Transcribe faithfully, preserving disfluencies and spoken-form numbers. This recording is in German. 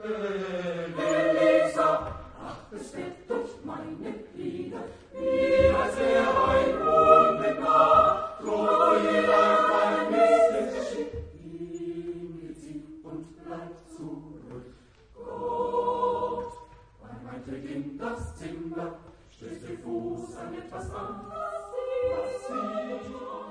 Elisa, ach, es wird durch meine Glieder, wie als er ein Unbegar, Treuer ein Mist geschickt, ihm geht sie und bleibt zurück. Gott, beim Eintritt in das Zimmer, stößt ihr Fuß an etwas an, was sie